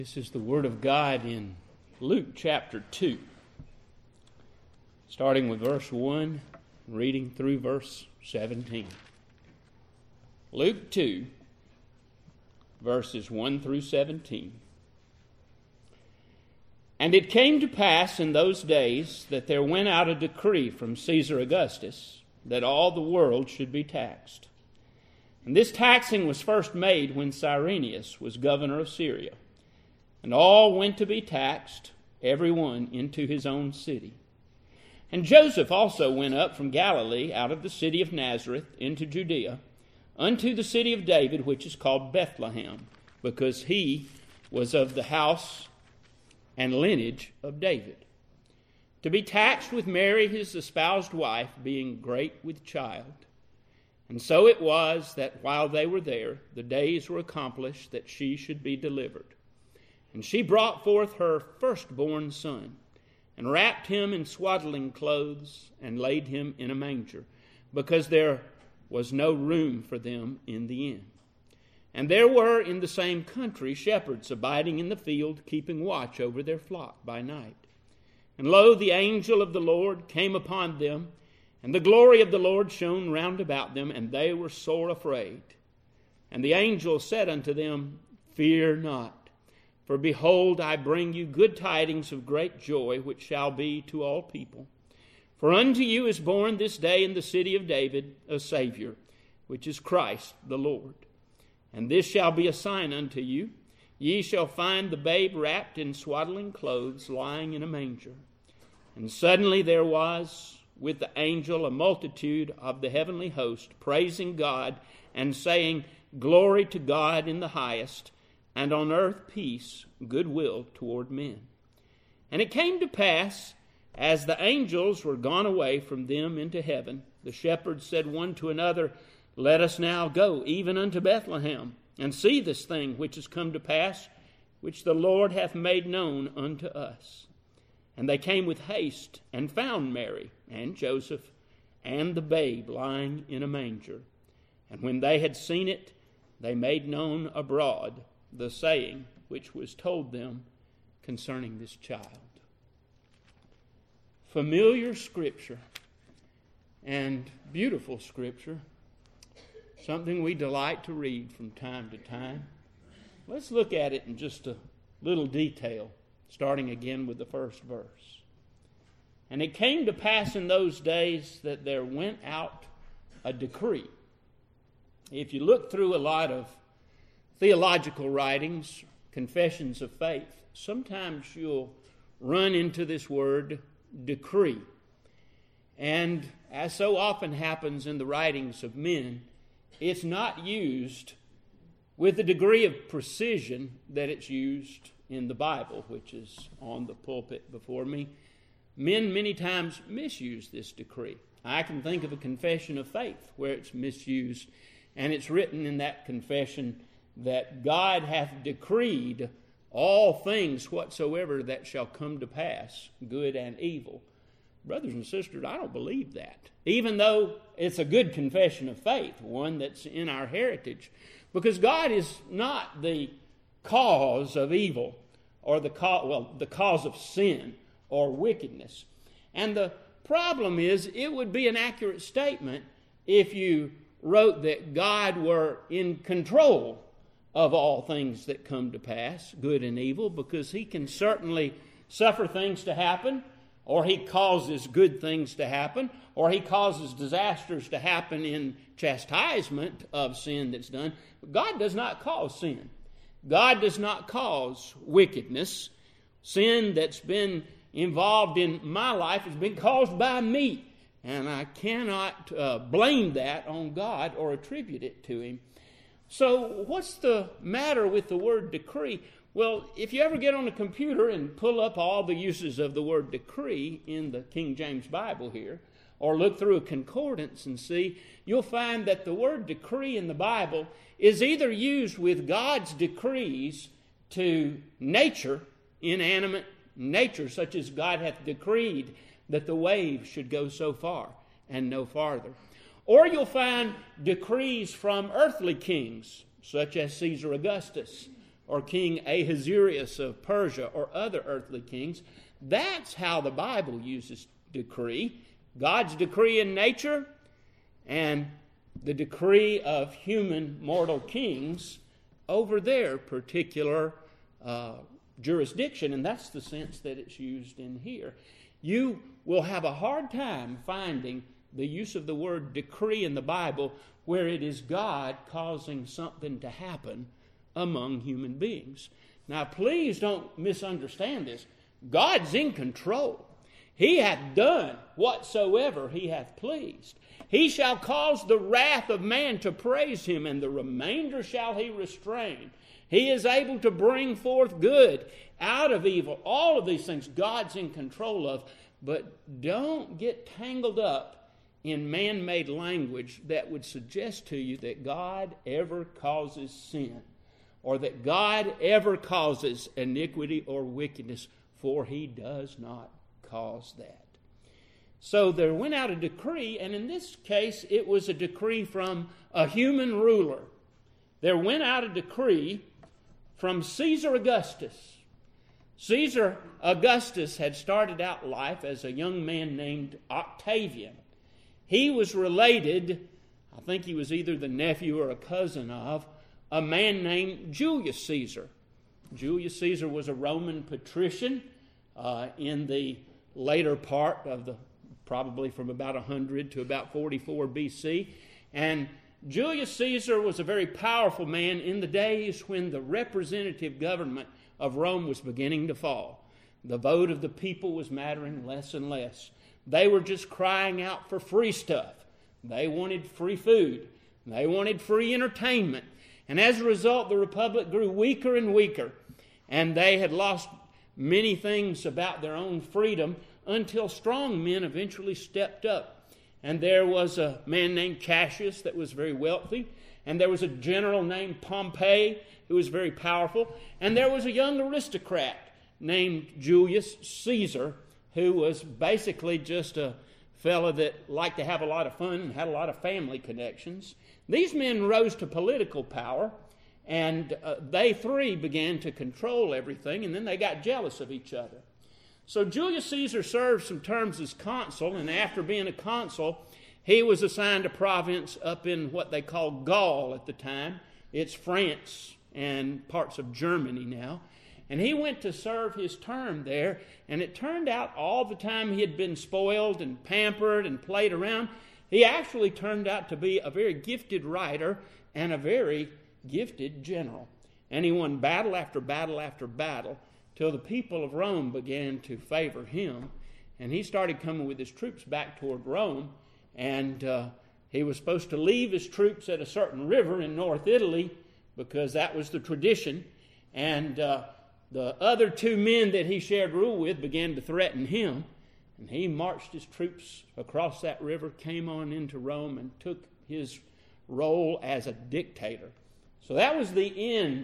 This is the Word of God in Luke chapter 2, starting with verse 1, reading through verse 17. Luke 2, verses 1 through 17. And it came to pass in those days that there went out a decree from Caesar Augustus that all the world should be taxed. And this taxing was first made when Cyrenius was governor of Syria. And all went to be taxed, every one into his own city. And Joseph also went up from Galilee out of the city of Nazareth into Judea, unto the city of David, which is called Bethlehem, because he was of the house and lineage of David, to be taxed with Mary his espoused wife, being great with child. And so it was that while they were there, the days were accomplished that she should be delivered. And she brought forth her firstborn son, and wrapped him in swaddling clothes, and laid him in a manger, because there was no room for them in the inn. And there were in the same country shepherds abiding in the field, keeping watch over their flock by night. And lo, the angel of the Lord came upon them, and the glory of the Lord shone round about them, and they were sore afraid. And the angel said unto them, Fear not. For behold, I bring you good tidings of great joy, which shall be to all people. For unto you is born this day in the city of David a Savior, which is Christ the Lord. And this shall be a sign unto you. Ye shall find the babe wrapped in swaddling clothes, lying in a manger. And suddenly there was with the angel a multitude of the heavenly host, praising God and saying, Glory to God in the highest, and on earth peace, goodwill toward men. And it came to pass, as the angels were gone away from them into heaven, the shepherds said one to another, Let us now go even unto Bethlehem, and see this thing which is come to pass, which the Lord hath made known unto us. And they came with haste, and found Mary, and Joseph, and the babe lying in a manger. And when they had seen it, they made known abroad the saying which was told them concerning this child. Familiar scripture and beautiful scripture, something we delight to read from time to time. Let's look at it in just a little detail, starting again with the first verse. And it came to pass in those days that there went out a decree. If you look through a lot of theological writings, confessions of faith, sometimes you'll run into this word decree. And as so often happens in the writings of men, it's not used with the degree of precision that it's used in the Bible, which is on the pulpit before me. Men many times misuse this decree. I can think of a confession of faith where it's misused, and it's written in that confession that God hath decreed all things whatsoever that shall come to pass, good and evil. Brothers and sisters, I don't believe that. Even though it's a good confession of faith, one that's in our heritage, because God is not the cause of evil or the cause of sin or wickedness. And the problem is, it would be an accurate statement if you wrote that God were in control of all things that come to pass, good and evil, because he can certainly suffer things to happen, or he causes good things to happen, or he causes disasters to happen in chastisement of sin that's done. But God does not cause sin. God does not cause wickedness. Sin that's been involved in my life has been caused by me, and I cannot blame that on God or attribute it to him. So what's the matter with the word decree? Well, if you ever get on a computer and pull up all the uses of the word decree in the King James Bible here, or look through a concordance and see, you'll find that the word decree in the Bible is either used with God's decrees to nature, inanimate nature, such as God hath decreed that the waves should go so far and no farther. Or you'll find decrees from earthly kings, such as Caesar Augustus, or King Ahasuerus of Persia, or other earthly kings. That's how the Bible uses decree. God's decree in nature and the decree of human mortal kings over their particular jurisdiction, and that's the sense that it's used in here. You will have a hard time finding the use of the word decree in the Bible where it is God causing something to happen among human beings. Now, please don't misunderstand this. God's in control. He hath done whatsoever he hath pleased. He shall cause the wrath of man to praise him, and the remainder shall he restrain. He is able to bring forth good out of evil. All of these things God's in control of, but don't get tangled up in man-made language that would suggest to you that God ever causes sin, or that God ever causes iniquity or wickedness, for he does not cause that. So there went out a decree, and in this case it was a decree from a human ruler. There went out a decree from Caesar Augustus. Caesar Augustus had started out life as a young man named Octavian. He was related, I think he was either the nephew or a cousin of, a man named Julius Caesar. Julius Caesar was a Roman patrician in the later part of the, probably from about 100 to about 44 BC. And Julius Caesar was a very powerful man in the days when the representative government of Rome was beginning to fall. The vote of the people was mattering less and less. They were just crying out for free stuff. They wanted free food. They wanted free entertainment. And as a result, the republic grew weaker and weaker. And they had lost many things about their own freedom until strong men eventually stepped up. And there was a man named Cassius that was very wealthy. And there was a general named Pompey who was very powerful. And there was a young aristocrat named Julius Caesar who was basically just a fellow that liked to have a lot of fun and had a lot of family connections. These men rose to political power, and they three began to control everything, and then they got jealous of each other. So Julius Caesar served some terms as consul, and after being a consul, he was assigned a province up in what they called Gaul at the time. It's France and parts of Germany now. And he went to serve his term there, and it turned out all the time he had been spoiled and pampered and played around, he actually turned out to be a very gifted writer and a very gifted general. And he won battle after battle after battle till the people of Rome began to favor him. And he started coming with his troops back toward Rome, and he was supposed to leave his troops at a certain river in North Italy because that was the tradition. And the other two men that he shared rule with began to threaten him, and he marched his troops across that river, came on into Rome, and took his role as a dictator. So that was the end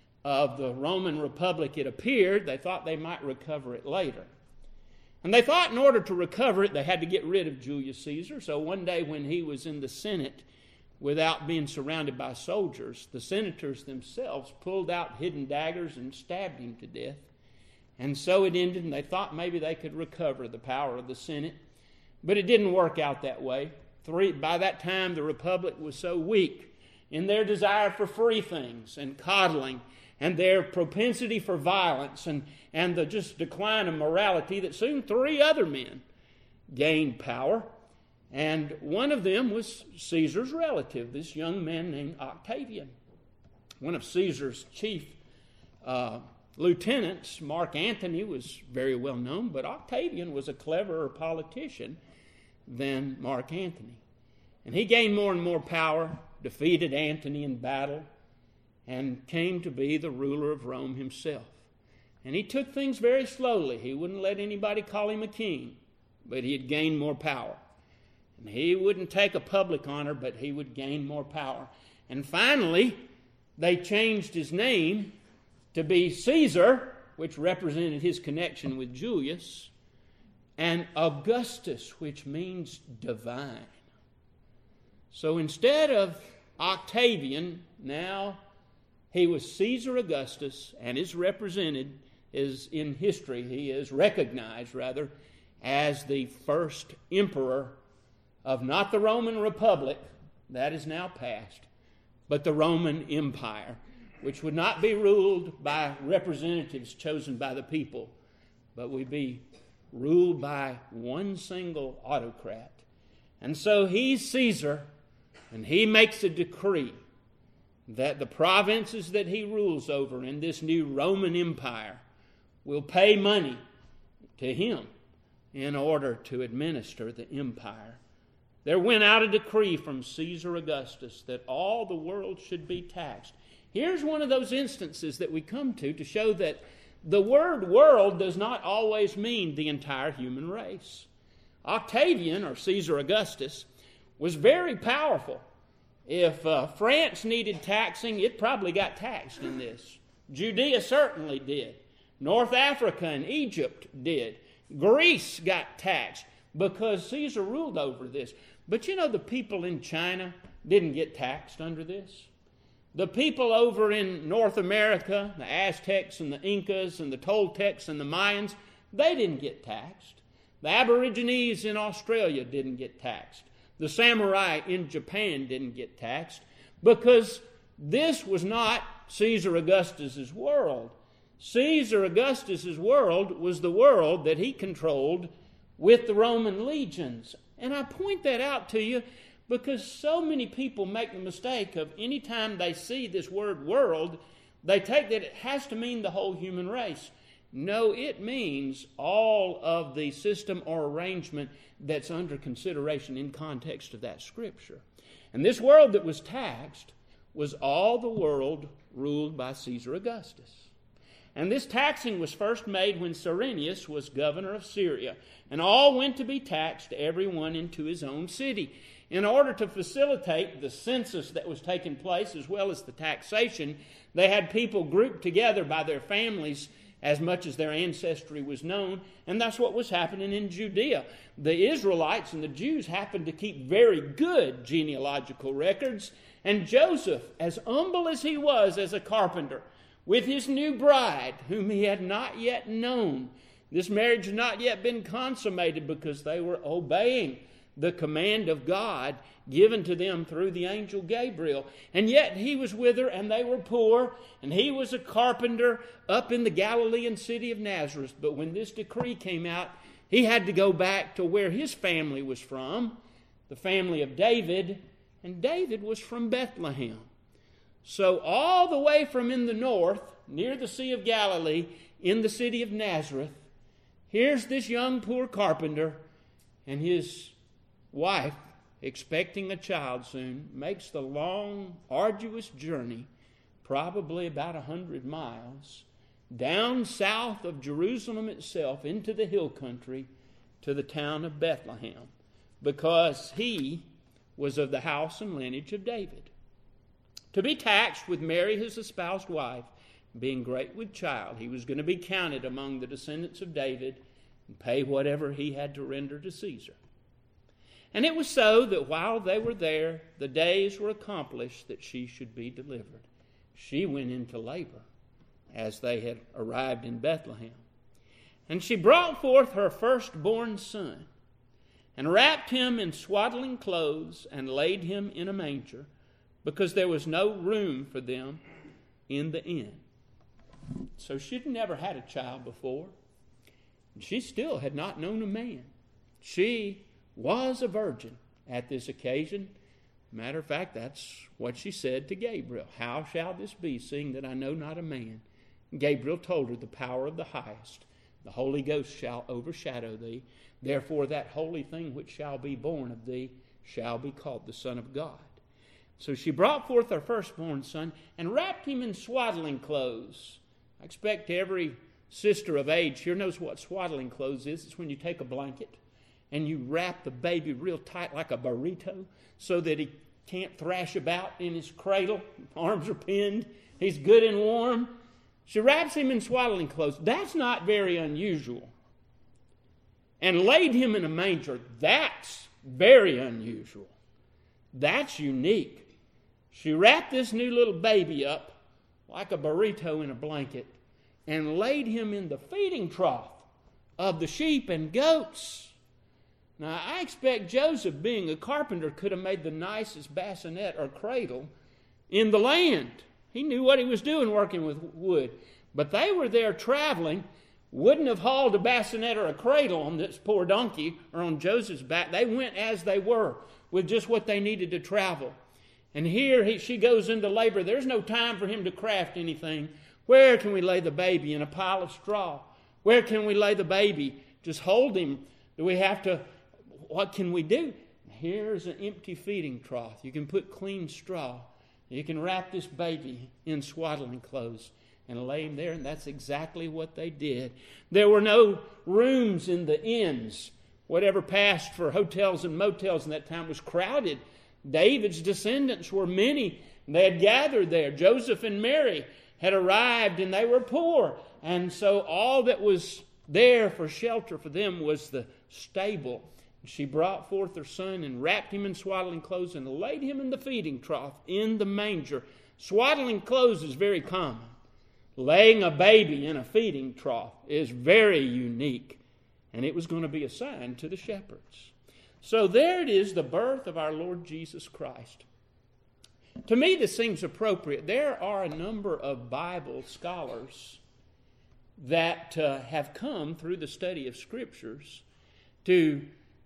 of the Roman Republic, it appeared. They thought they might recover it later. And they thought in order to recover it, they had to get rid of Julius Caesar. So one day when he was in the Senate, without being surrounded by soldiers, the senators themselves pulled out hidden daggers and stabbed him to death. And so it ended, and they thought maybe they could recover the power of the Senate. But it didn't work out that way. By that time, the Republic was so weak in their desire for free things and coddling and their propensity for violence and the just decline of morality that soon three other men gained power. And one of them was Caesar's relative, this young man named Octavian. One of Caesar's chief lieutenants, Mark Antony, was very well known, but Octavian was a cleverer politician than Mark Antony. And he gained more and more power, defeated Antony in battle, and came to be the ruler of Rome himself. And he took things very slowly. He wouldn't let anybody call him a king, but he had gained more power. And he wouldn't take a public honor, but he would gain more power. And finally, they changed his name to be Caesar, which represented his connection with Julius, and Augustus, which means divine. So instead of Octavian, now He was Caesar Augustus and is represented in history. He is recognized, rather, as the first emperor of not the Roman Republic, that is now past, but the Roman Empire, which would not be ruled by representatives chosen by the people, but would be ruled by one single autocrat. And so he's Caesar, and he makes a decree that the provinces that he rules over in this new Roman Empire will pay money to him in order to administer the empire. There went out a decree from Caesar Augustus that all the world should be taxed. Here's one of those instances that we come to show that the word world does not always mean the entire human race. Octavian, or Caesar Augustus, was very powerful. If France needed taxing, it probably got taxed in this. Judea certainly did. North Africa and Egypt did. Greece got taxed because Caesar ruled over this. But you know, the people in China didn't get taxed under this. The people over in North America, the Aztecs and the Incas and the Toltecs and the Mayans, they didn't get taxed. The Aborigines in Australia didn't get taxed. The samurai in Japan didn't get taxed because this was not Caesar Augustus's world. Caesar Augustus's world was the world that he controlled with the Roman legions. And I point that out to you because so many people make the mistake of any time they see this word world, they take that it has to mean the whole human race. No, it means all of the system or arrangement that's under consideration in context of that scripture. And this world that was taxed was all the world ruled by Caesar Augustus. And this taxing was first made when Cyrenius was governor of Syria, and all went to be taxed, everyone into his own city. In order to facilitate the census that was taking place as well as the taxation, they had people grouped together by their families as much as their ancestry was known, and that's what was happening in Judea. The Israelites and the Jews happened to keep very good genealogical records, and Joseph, as humble as he was as a carpenter, with his new bride, whom he had not yet known, this marriage had not yet been consummated because they were obeying the command of God given to them through the angel Gabriel. And yet he was with her, and they were poor, and he was a carpenter up in the Galilean city of Nazareth. But when this decree came out, he had to go back to where his family was from, the family of David, and David was from Bethlehem. So all the way from in the north, near the Sea of Galilee, in the city of Nazareth, here's this young poor carpenter, and his wife, expecting a child soon, makes the long, arduous journey, probably about 100 miles, down south of Jerusalem itself into the hill country to the town of Bethlehem, because he was of the house and lineage of David. To be taxed with Mary, his espoused wife, being great with child, he was going to be counted among the descendants of David and pay whatever he had to render to Caesar. And it was so that while they were there, the days were accomplished that she should be delivered. She went into labor as they had arrived in Bethlehem. And she brought forth her firstborn son, and wrapped him in swaddling clothes, and laid him in a manger, because there was no room for them in the inn. So she'd never had a child before. She still had not known a man. She was a virgin at this occasion. Matter of fact, that's what she said to Gabriel. How shall this be, seeing that I know not a man? Gabriel told her, the power of the highest, the Holy Ghost shall overshadow thee. Therefore that holy thing which shall be born of thee shall be called the Son of God. So she brought forth her firstborn son and wrapped him in swaddling clothes. I expect every sister of age here knows what swaddling clothes is. It's when you take a blanket and you wrap the baby real tight like a burrito so that he can't thrash about in his cradle. Arms are pinned. He's good and warm. She wraps him in swaddling clothes. That's not very unusual. And laid him in a manger. That's very unusual. That's unique. She wrapped this new little baby up like a burrito in a blanket and laid him in the feeding trough of the sheep and goats. Now, I expect Joseph, being a carpenter, could have made the nicest bassinet or cradle in the land. He knew what he was doing working with wood. But they were there traveling, wouldn't have hauled a bassinet or a cradle on this poor donkey or on Joseph's back. They went as they were with just what they needed to travel. And here she goes into labor. There's no time for him to craft anything. Where can we lay the baby? In a pile of straw. Where can we lay the baby? Just hold him. Do we have to... What can we do? Here's an empty feeding trough. You can put clean straw. You can wrap this baby in swaddling clothes and lay him there, and that's exactly what they did. There were no rooms in the inns. Whatever passed for hotels and motels in that time was crowded. David's descendants were many. They had gathered there. Joseph and Mary had arrived, and they were poor. And so all that was there for shelter for them was the stable. She brought forth her son and wrapped him in swaddling clothes and laid him in the feeding trough in the manger. Swaddling clothes is very common. Laying a baby in a feeding trough is very unique. And it was going to be a sign to the shepherds. So there it is, the birth of our Lord Jesus Christ. To me, this seems appropriate. There are a number of Bible scholars that have come through the study of Scriptures to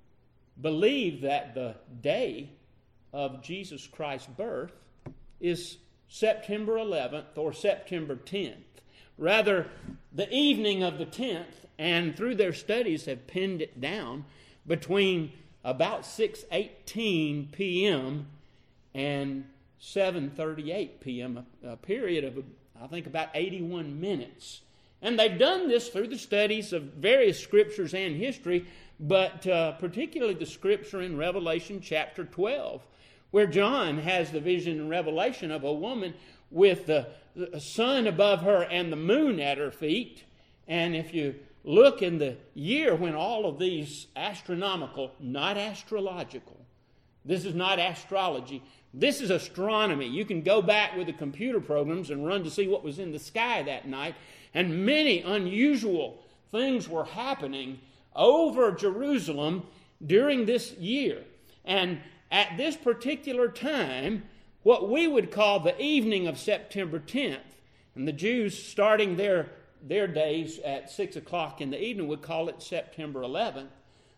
believe that the day of Jesus Christ's birth is September 11th or September 10th. Rather, the evening of the 10th, and through their studies have pinned it down between about 6:18 p.m. and 7:38 p.m., a period of, I think, about 81 minutes. And they've done this through the studies of various scriptures and history, but particularly the scripture in Revelation chapter 12, where John has the vision and revelation of a woman with the sun above her and the moon at her feet. And if you look in the year when all of these astronomical, not astrological, this is not astrology, this is astronomy. You can go back with the computer programs and run to see what was in the sky that night. And many unusual things were happening over Jerusalem during this year. And at this particular time, what we would call the evening of September 10th, and the Jews starting their days at 6 o'clock in the evening would call it September 11th.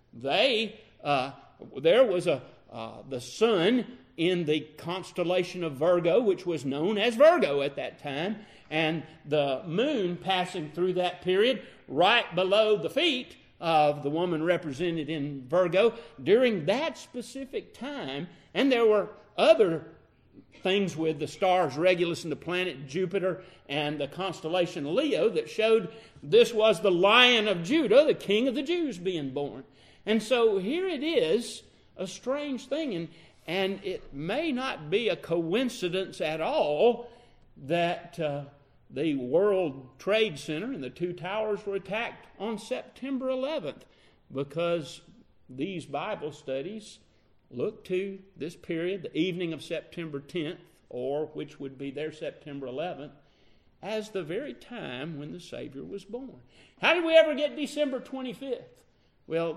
There was the sun in the constellation of Virgo, which was known as Virgo at that time, and the moon passing through that period right below the feet of the woman represented in Virgo during that specific time. And there were other things with the stars Regulus and the planet Jupiter and the constellation Leo that showed this was the Lion of Judah, the King of the Jews, being born. And so here it is, a strange thing, and it may not be a coincidence at all that the World Trade Center and the two towers were attacked on September 11th, because these Bible studies look to this period, the evening of September 10th, or which would be their September 11th, as the very time when the Savior was born. How did we ever get December 25th? Well,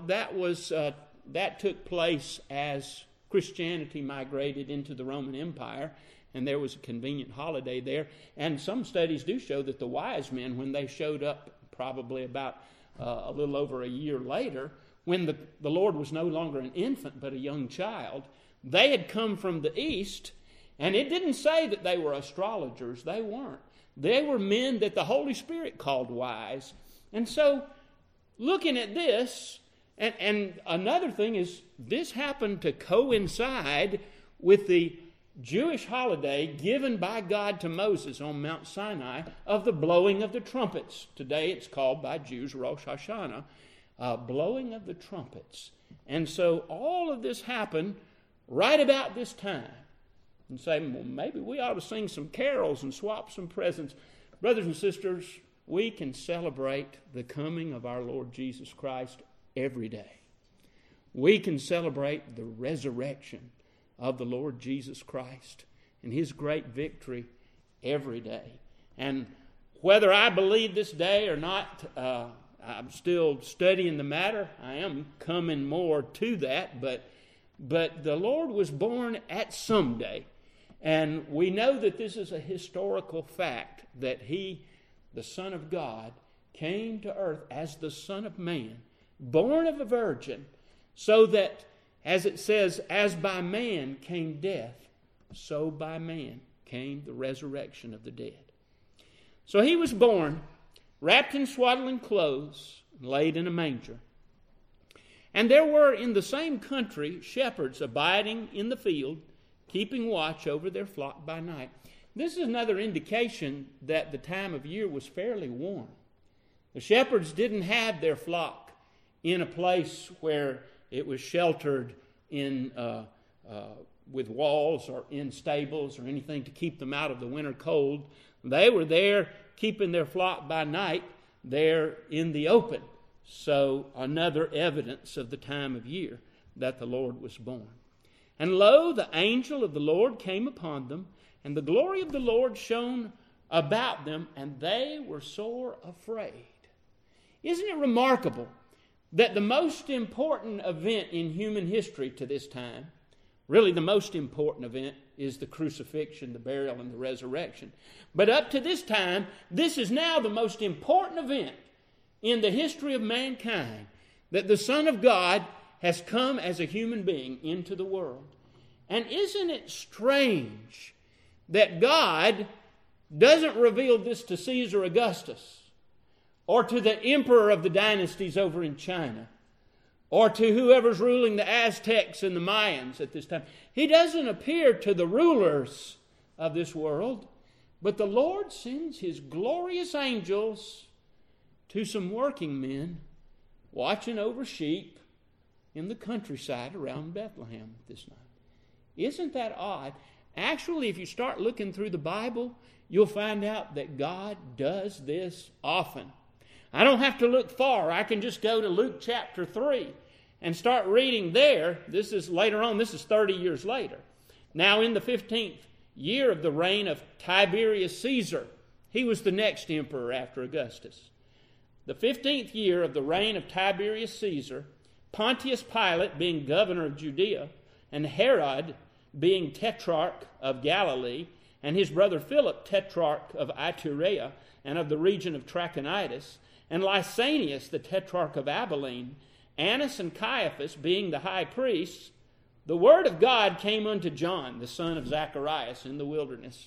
that took place as Christianity migrated into the Roman Empire, and there was a convenient holiday there. And some studies do show that the wise men, when they showed up probably about a little over a year later, when the Lord was no longer an infant but a young child, they had come from the east, and it didn't say that they were astrologers. They weren't. They were men that the Holy Spirit called wise. And so, looking at this, and another thing is, this happened to coincide with the Jewish holiday given by God to Moses on Mount Sinai of the blowing of the trumpets. Today it's called by Jews Rosh Hashanah, blowing of the trumpets. And so all of this happened right about this time. And say, well, maybe we ought to sing some carols and swap some presents. Brothers and sisters, we can celebrate the coming of our Lord Jesus Christ every day. We can celebrate the resurrection of the Lord Jesus Christ and His great victory every day. And whether I believe this day or not, I'm still studying the matter. I am coming more to that, but the Lord was born at some day. And we know that this is a historical fact, that He, the Son of God, came to earth as the Son of Man, born of a virgin, so that, as it says, as by man came death, so by man came the resurrection of the dead. So He was born, wrapped in swaddling clothes, laid in a manger. And there were in the same country shepherds abiding in the field, keeping watch over their flock by night. This is another indication that the time of year was fairly warm. The shepherds didn't have their flock in a place where it was sheltered in with walls or in stables or anything to keep them out of the winter cold. They were there keeping their flock by night there in the open. So another evidence of the time of year that the Lord was born. And lo, the angel of the Lord came upon them, and the glory of the Lord shone about them, and they were sore afraid. Isn't it remarkable that the most important event in human history to this time, really the most important event, is the crucifixion, the burial, and the resurrection. But up to this time, this is now the most important event in the history of mankind, that the Son of God has come as a human being into the world. And isn't it strange that God doesn't reveal this to Caesar Augustus or to the emperor of the dynasties over in China or to whoever's ruling the Aztecs and the Mayans at this time? He doesn't appear to the rulers of this world, but the Lord sends His glorious angels to some working men watching over sheep in the countryside around Bethlehem at this night. Isn't that odd? Actually, if you start looking through the Bible, you'll find out that God does this often. I don't have to look far. I can just go to Luke chapter 3 and start reading there. This is later on. This is 30 years later. Now in the 15th year of the reign of Tiberius Caesar, he was the next emperor after Augustus. The 15th year of the reign of Tiberius Caesar, Pontius Pilate being governor of Judea, and Herod being tetrarch of Galilee, and his brother Philip tetrarch of Iturea and of the region of Trachonitis, and Lysanias the tetrarch of Abilene, Annas and Caiaphas being the high priests, the word of God came unto John, the son of Zacharias, in the wilderness.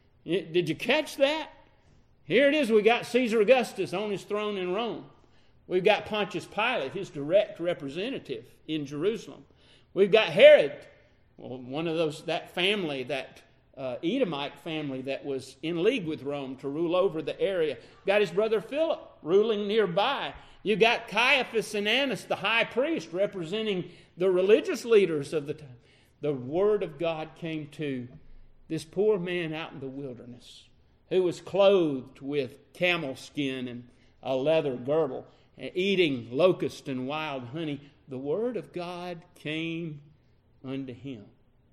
Did you catch that? Here it is, we got Caesar Augustus on his throne in Rome. We've got Pontius Pilate, his direct representative in Jerusalem. We've got Herod, one of that family, that Edomite family that was in league with Rome to rule over the area. Got his brother Philip ruling nearby. You got Caiaphas and Annas, the high priest, representing the religious leaders of the time. The word of God came to this poor man out in the wilderness, who was clothed with camel skin and a leather girdle, and eating locust and wild honey. The word of God came unto him.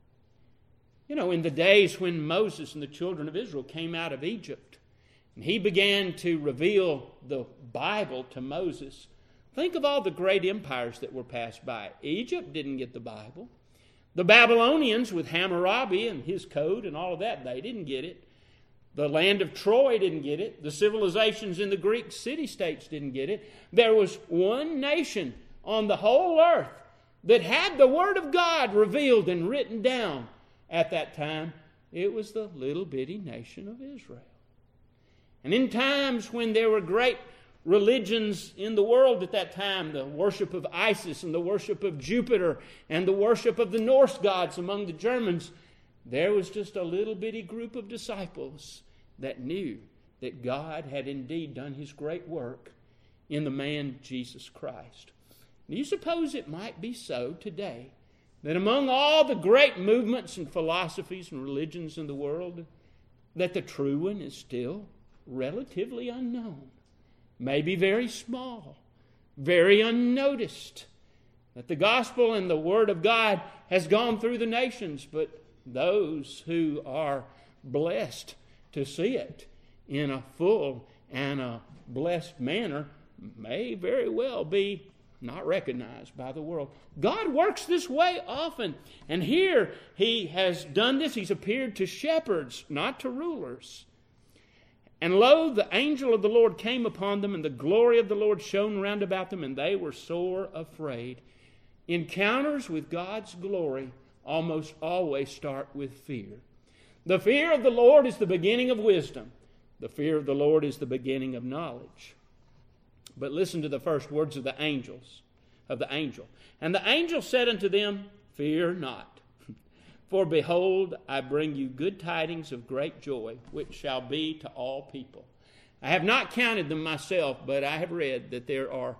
You know, in the days when Moses and the children of Israel came out of Egypt, and he began to reveal the Bible to Moses, think of all the great empires that were passed by. Egypt didn't get the Bible. The Babylonians with Hammurabi and his code and all of that, they didn't get it. The land of Troy didn't get it. The civilizations in the Greek city-states didn't get it. There was one nation on the whole earth that had the Word of God revealed and written down at that time. It was the little bitty nation of Israel. And in times when there were great religions in the world at that time, the worship of Isis and the worship of Jupiter and the worship of the Norse gods among the Germans, there was just a little bitty group of disciples that knew that God had indeed done His great work in the man Jesus Christ. Do you suppose it might be so today, that among all the great movements and philosophies and religions in the world, that the true one is still relatively unknown, maybe very small, very unnoticed, that the gospel and the Word of God has gone through the nations, but those who are blessed to see it in a full and a blessed manner may very well be not recognized by the world. God works this way often. And here he has done this. He's appeared to shepherds, not to rulers. And lo, the angel of the Lord came upon them, and the glory of the Lord shone round about them, and they were sore afraid. Encounters with God's glory almost always start with fear. The fear of the Lord is the beginning of wisdom. The fear of the Lord is the beginning of knowledge. But listen to the first words of the angel. And the angel said unto them, Fear not. For behold, I bring you good tidings of great joy, which shall be to all people. I have not counted them myself, but I have read that there are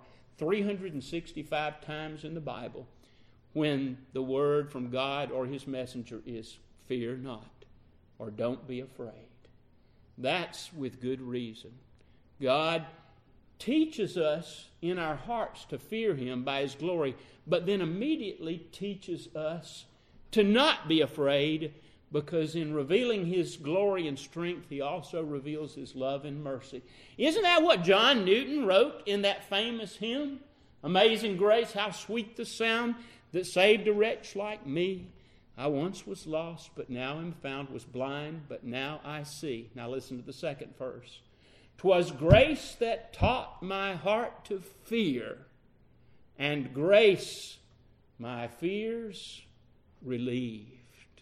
365 times in the Bible when the word from God or his messenger is fear not, or don't be afraid. That's with good reason. God teaches us in our hearts to fear him by his glory, but then immediately teaches us to not be afraid, because in revealing his glory and strength, he also reveals his love and mercy. Isn't that what John Newton wrote in that famous hymn? Amazing grace, how sweet the sound that saved a wretch like me. I once was lost, but now am found, was blind, but now I see. Now listen to the second verse. 'Twas grace that taught my heart to fear, and grace my fears relieved.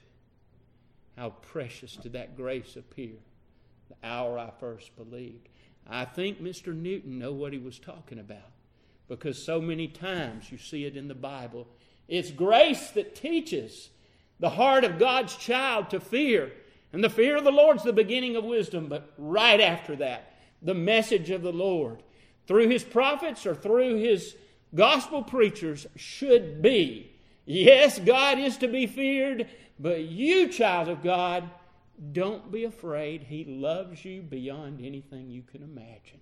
How precious did that grace appear the hour I first believed. I think Mr. Newton knew what he was talking about, because so many times you see it in the Bible. It's grace that teaches the heart of God's child to fear. And the fear of the Lord is the beginning of wisdom. But right after that, the message of the Lord through his prophets or through his gospel preachers should be, yes, God is to be feared, but you, child of God, don't be afraid. He loves you beyond anything you can imagine.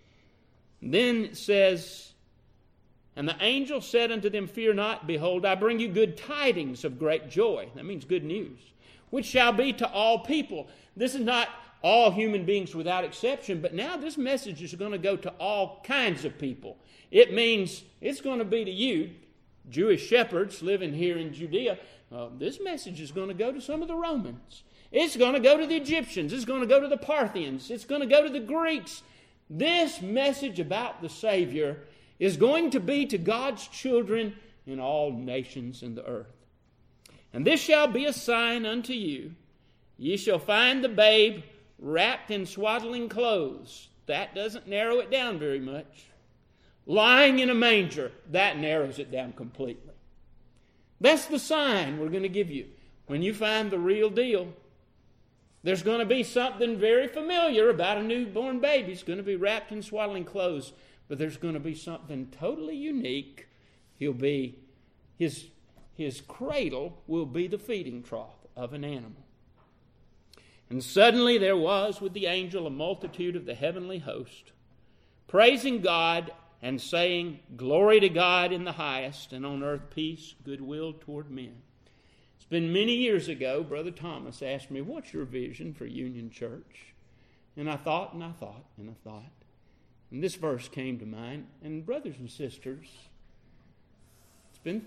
Then it says, and the angel said unto them, Fear not, behold, I bring you good tidings of great joy. That means good news, which shall be to all people. This is not all human beings without exception, but now this message is going to go to all kinds of people. It means it's going to be to you, Jewish shepherds living here in Judea. This message is going to go to some of the Romans. It's going to go to the Egyptians. It's going to go to the Parthians. It's going to go to the Greeks. This message about the Savior is going to be to God's children in all nations in the earth. And this shall be a sign unto you. Ye shall find the babe wrapped in swaddling clothes. That doesn't narrow it down very much. Lying in a manger. That narrows it down completely. That's the sign we're going to give you. When you find the real deal, there's going to be something very familiar about a newborn baby. It's going to be wrapped in swaddling clothes. But there's going to be something totally unique. He'll be, his cradle will be the feeding trough of an animal. And suddenly there was with the angel a multitude of the heavenly host, praising God and saying, Glory to God in the highest, and on earth peace, goodwill toward men. It's been many years ago, Brother Thomas asked me, what's your vision for Union Church? And I thought, and I thought, and I thought. And this verse came to mind. And brothers and sisters, it's been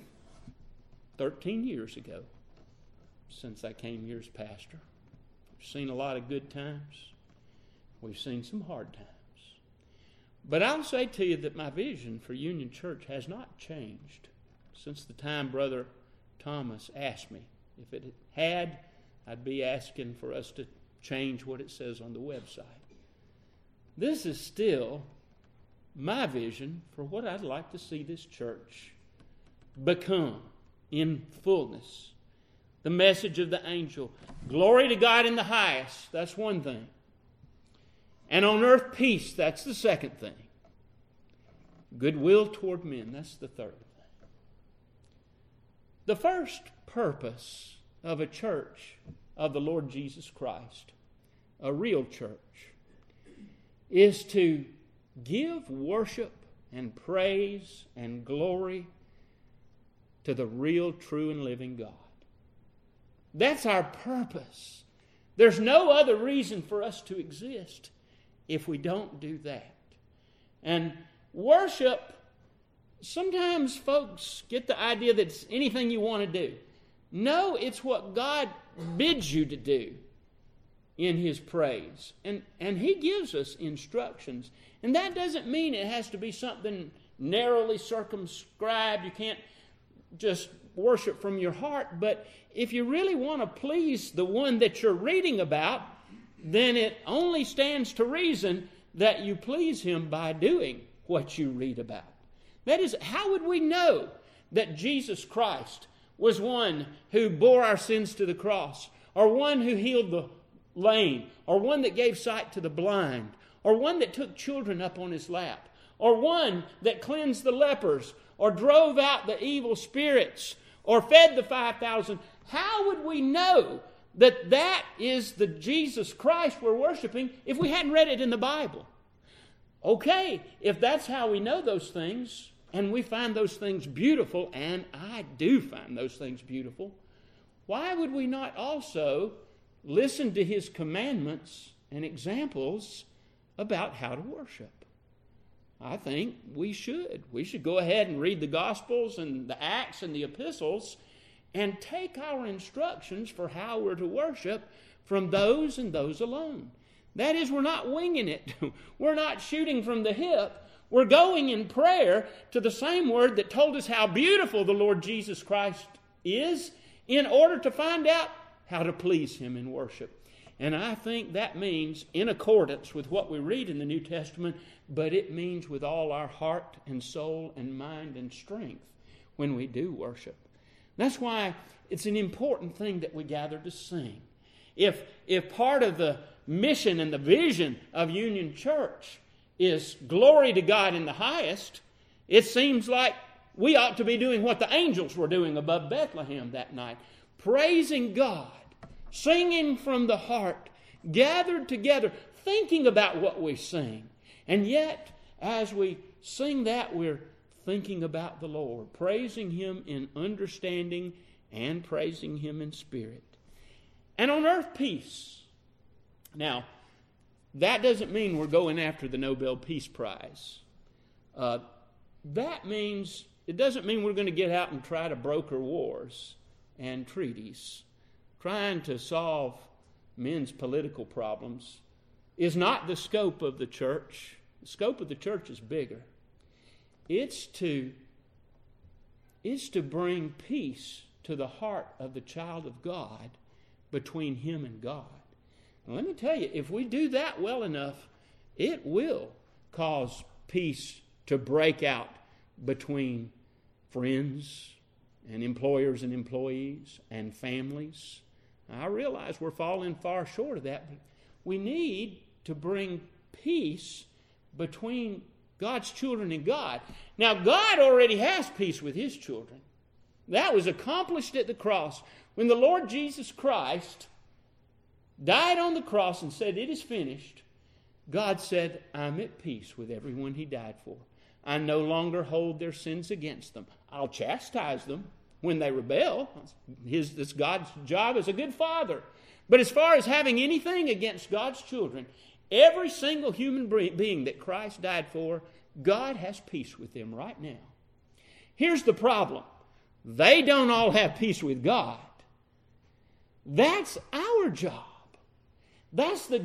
13 years ago since I came here as pastor. We've seen a lot of good times. We've seen some hard times. But I'll say to you that my vision for Union Church has not changed since the time Brother Thomas asked me. If it had, I'd be asking for us to change what it says on the website. This is still my vision for what I'd like to see this church become in fullness. The message of the angel. Glory to God in the highest. That's one thing. And on earth peace. That's the second thing. Goodwill toward men. That's the third thing. The first purpose of a church of the Lord Jesus Christ, a real church, is to give worship and praise and glory to the real, true, and living God. That's our purpose. There's no other reason for us to exist. if we don't do that. And worship, sometimes folks get the idea that it's anything you want to do. No, it's what God bids you to do in His praise. And He gives us instructions. And that doesn't mean it has to be something narrowly circumscribed. You can't just worship from your heart. But if you really want to please the one that you're reading about, then it only stands to reason that you please Him by doing what you read about. That is, how would we know that Jesus Christ was one who bore our sins to the cross, or one who healed the lame, or one that gave sight to the blind, or one that took children up on His lap, or one that cleansed the lepers, or drove out the evil spirits, or fed the 5,000? How would we know that that is the Jesus Christ we're worshiping if we hadn't read it in the Bible? Okay, if that's how we know those things, and we find those things beautiful, and I do find those things beautiful, why would we not also listen to His commandments and examples about how to worship? I think we should. We should go ahead and read the Gospels and the Acts and the Epistles and take our instructions for how we're to worship from those and those alone. That is, we're not winging it. We're not shooting from the hip. We're going in prayer to the same Word that told us how beautiful the Lord Jesus Christ is in order to find out how to please Him in worship. And I think that means in accordance with what we read in the New Testament, but it means with all our heart and soul and mind and strength when we do worship. That's why it's an important thing that we gather to sing. If part of the mission and the vision of Union Church is glory to God in the highest, it seems like we ought to be doing what the angels were doing above Bethlehem that night. Praising God, singing from the heart, gathered together, thinking about what we sing. And yet, as we sing that, we're thinking about the Lord, praising Him in understanding and praising Him in spirit. And on earth, peace. Now, that doesn't mean we're going after the Nobel Peace Prize. That means, it doesn't mean we're going to get out and try to broker wars and treaties. Trying to solve men's political problems is not the scope of the church. The scope of the church is bigger. It's to bring peace to the heart of the child of God between him and God. And let me tell you, if we do that well enough, it will cause peace to break out between friends and employers and employees and families. I realize we're falling far short of that, but we need to bring peace between God's children and God. Now, God already has peace with His children. That was accomplished at the cross. When the Lord Jesus Christ died on the cross and said, "It is finished," God said, "I'm at peace with everyone He died for. I no longer hold their sins against them. I'll chastise them when they rebel." It's God's job as a good father. But as far as having anything against God's children, every single human being that Christ died for, God has peace with them right now. Here's the problem. They don't all have peace with God. That's our job. That's the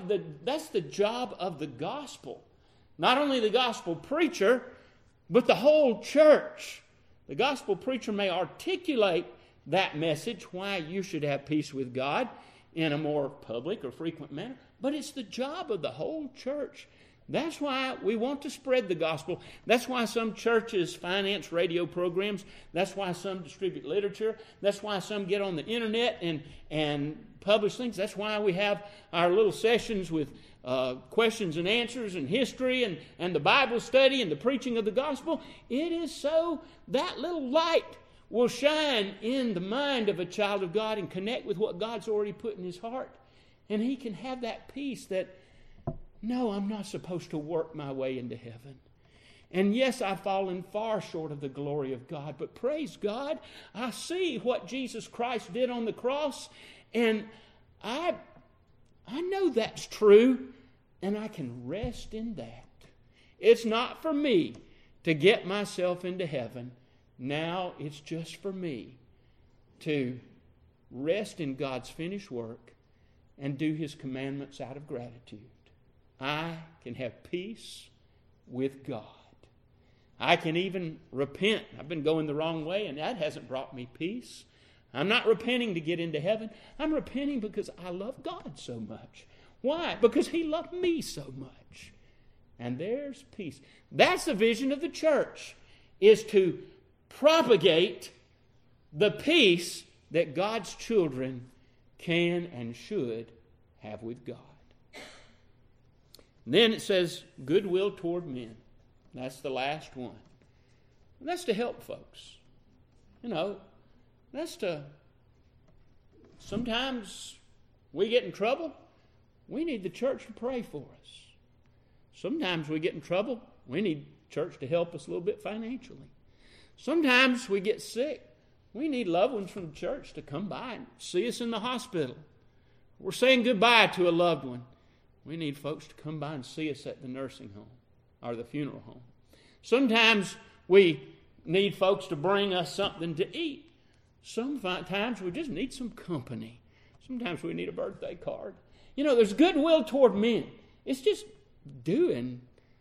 job of the gospel. Not only the gospel preacher, but the whole church. The gospel preacher may articulate that message, why you should have peace with God, in a more public or frequent manner, but it's the job of the whole church. That's why we want to spread the gospel. That's why some churches finance radio programs. That's why some distribute literature. That's why some get on the internet and publish things. That's why we have our little sessions with questions and answers and history and the Bible study and the preaching of the gospel. It is so that little light will shine in the mind of a child of God and connect with what God's already put in his heart. And he can have that peace that, no, I'm not supposed to work my way into heaven. And yes, I've fallen far short of the glory of God, but praise God, I see what Jesus Christ did on the cross, and I know that's true, And I can rest in that. It's not for me to get myself into heaven. Now it's just for me to rest in God's finished work and do His commandments out of gratitude. I can have peace with God. I can even repent. I've been going the wrong way, and that hasn't brought me peace. I'm not repenting to get into heaven. I'm repenting because I love God so much. Why? Because He loved me so much. And there's peace. That's the vision of the church, is to propagate the peace that God's children can and should have with God. And then it says, goodwill toward men. That's the last one. And that's to help folks. That's to... Sometimes we get in trouble. We need the church to pray for us. Sometimes we get in trouble. We need church to help us a little bit financially. Sometimes we get sick. We need loved ones from the church to come by and see us in the hospital. We're saying goodbye to a loved one. We need folks to come by and see us at the nursing home or the funeral home. Sometimes we need folks to bring us something to eat. Sometimes we just need some company. Sometimes we need a birthday card. There's goodwill toward men. It's just doing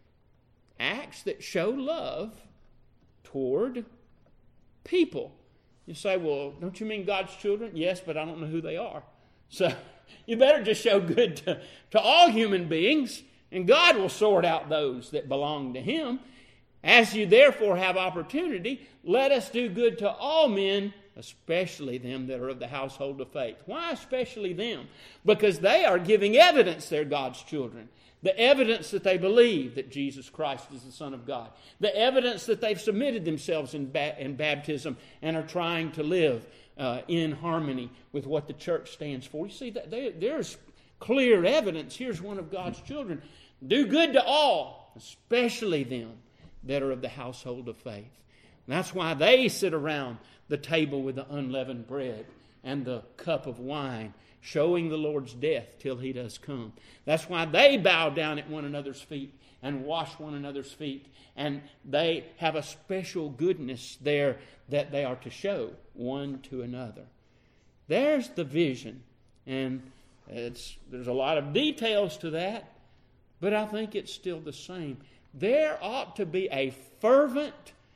acts that show love toward people. You say, well, don't you mean God's children? Yes, but I don't know who they are. So you better just show good to all human beings, and God will sort out those that belong to Him. As you therefore have opportunity, let us do good to all men, especially them that are of the household of faith. Why especially them? Because they are giving evidence they're God's children. The evidence that they believe that Jesus Christ is the Son of God. The evidence that they've submitted themselves in baptism and are trying to live in harmony with what the church stands for. You see, there's clear evidence. Here's one of God's children. Do good to all, especially them that are of the household of faith. And that's why they sit around the table with the unleavened bread and the cup of wine, showing the Lord's death till He does come. That's why they bow down at one another's feet and wash one another's feet. And they have a special goodness there that they are to show one to another. There's the vision. And there's a lot of details to that, but I think it's still the same. There ought to be a fervent,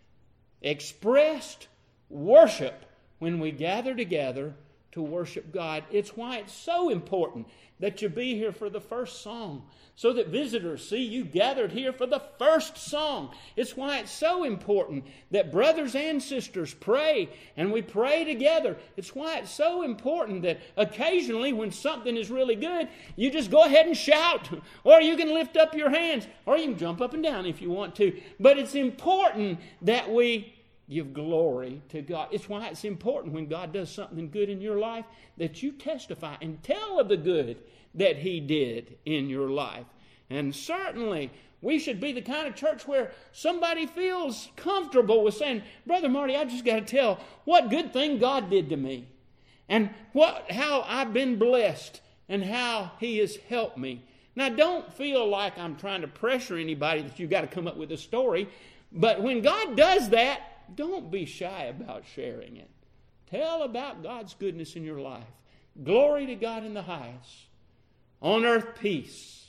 expressed worship when we gather together to worship God. It's why it's so important that you be here for the first song, so that visitors see you gathered here for the first song. It's why it's so important that brothers and sisters pray, and we pray together. It's why it's so important that occasionally when something is really good, you just go ahead and shout, or you can lift up your hands, or you can jump up and down if you want to. But it's important that we give glory to God. It's why it's important when God does something good in your life that you testify and tell of the good that He did in your life. And certainly we should be the kind of church where somebody feels comfortable with saying, Brother Marty, I just got to tell what good thing God did to me, and how I've been blessed, and how He has helped me. Now, don't feel like I'm trying to pressure anybody that you've got to come up with a story, but when God does that, don't be shy about sharing it. Tell about God's goodness in your life. Glory to God in the highest. On earth, peace.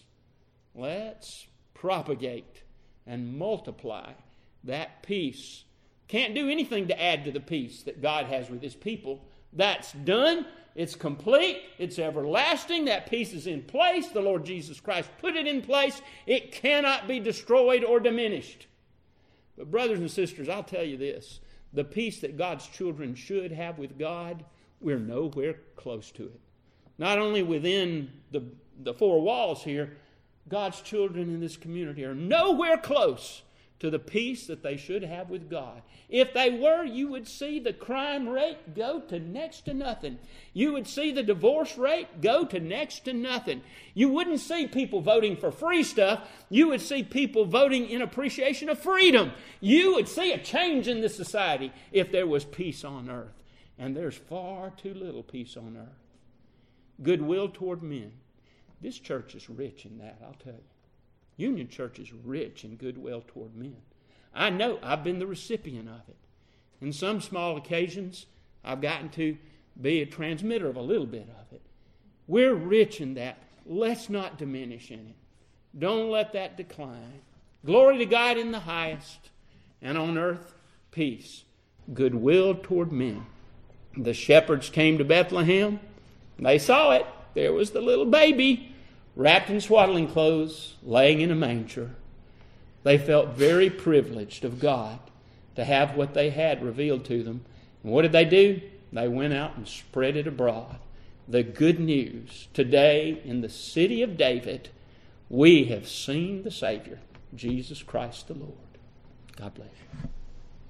Let's propagate and multiply that peace. Can't do anything to add to the peace that God has with His people. That's done. It's complete. It's everlasting. That peace is in place. The Lord Jesus Christ put it in place. It cannot be destroyed or diminished. But brothers and sisters, I'll tell you this. The peace that God's children should have with God, we're nowhere close to it. Not only within the four walls here, God's children in this community are nowhere close to the peace that they should have with God. If they were, you would see the crime rate go to next to nothing. You would see the divorce rate go to next to nothing. You wouldn't see people voting for free stuff. You would see people voting in appreciation of freedom. You would see a change in the society if there was peace on earth. And there's far too little peace on earth. Goodwill toward men. This church is rich in that, I'll tell you. Union Church is rich in goodwill toward men. I know I've been the recipient of it. In some small occasions, I've gotten to be a transmitter of a little bit of it. We're rich in that. Let's not diminish in it. Don't let that decline. Glory to God in the highest, and on earth peace, goodwill toward men. The shepherds came to Bethlehem. They saw it. There was the little baby wrapped in swaddling clothes, laying in a manger. They felt very privileged of God to have what they had revealed to them. And what did they do? They went out and spread it abroad. The good news. Today, in the city of David, we have seen the Savior, Jesus Christ the Lord. God bless you.